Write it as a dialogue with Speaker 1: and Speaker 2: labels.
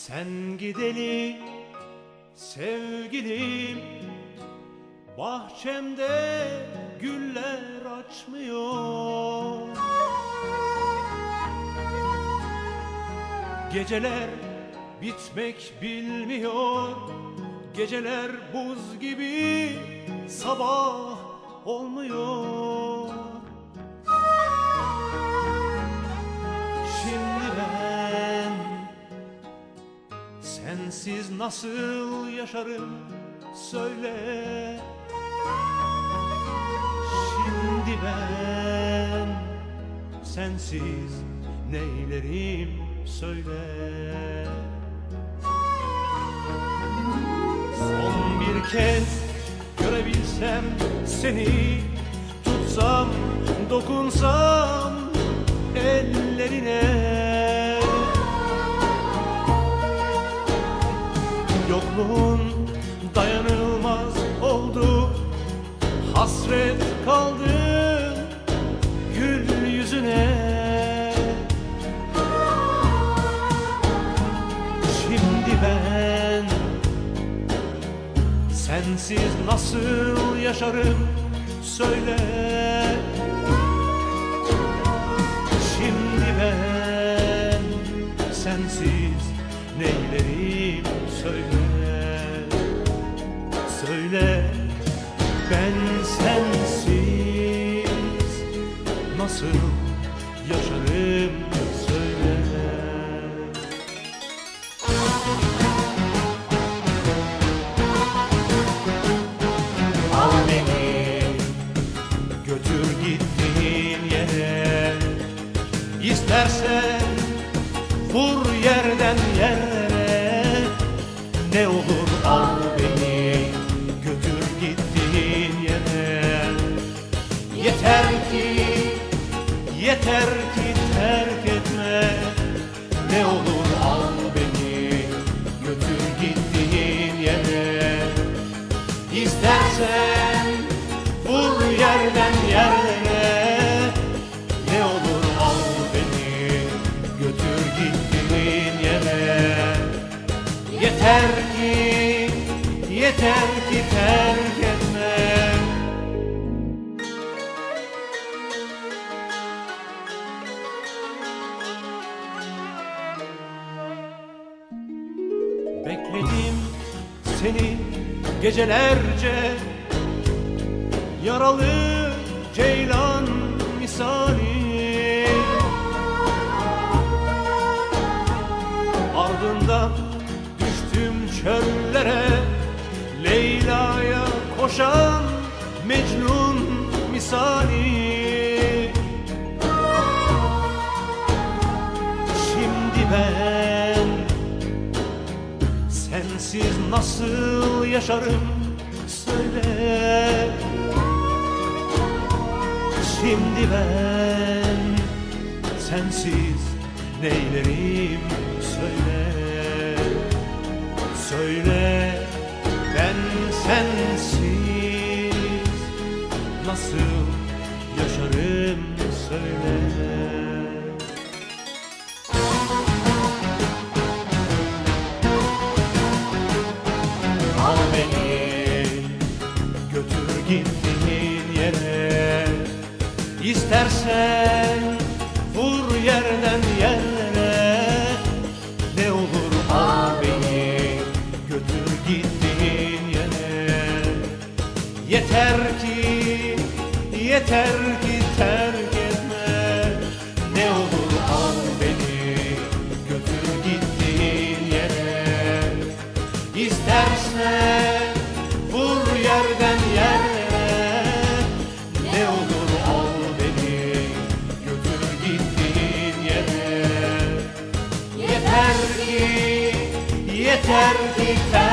Speaker 1: Sen gideli sevgilim, bahçemde güller açmıyor. Geceler bitmek bilmiyor, geceler buz gibi sabah olmuyor. Şimdi ben sensiz nasıl yaşarım söyle. Şimdi ben sensiz neylerim söyle. Son bir kez görebilsem seni, tutsam, dokunsam ellerine. Yokluğun dayanılmaz oldu, hasret kaldım gül yüzüne. Şimdi ben sensiz nasıl yaşarım söyle. Şimdi ben sensiz neylerim söyle. Söyle, ben sensiz nasıl yaşarım söyle. Al beni, götür gittiğin yere, İstersen vur yerden yere. Ne olur al beni, götür gittiğin yere. Yeter ki, yeter ki terk etme. Ne olur al beni, götür gittiğin yere. İstersen vur yerden yerlere. Ne olur al beni, götür gittiğin yere. Yeter ki, yeter ki terk etme. Bekledim seni gecelerce, yaralı ceylan misali. Ardından düştüm çöllere, Leyla'ya koşan Mecnun misali. Şimdi ben sensiz nasıl yaşarım söyle. Şimdi ben sensiz neylerim söyle. Söyle, ben sensiz nasıl yaşarım söyle. Al beni, götür gittiğin yere. İstersen vur yerden yerlere. Ne olur al beni, götür gittiğin yere. Yeter ki, yeter ki terk etme. Ne olur al beni, götür gittiğin yere. İstersen vur yerden yerlere. Ne olur al beni, götür gittiğin yere. Yeter ki, yeter ki terk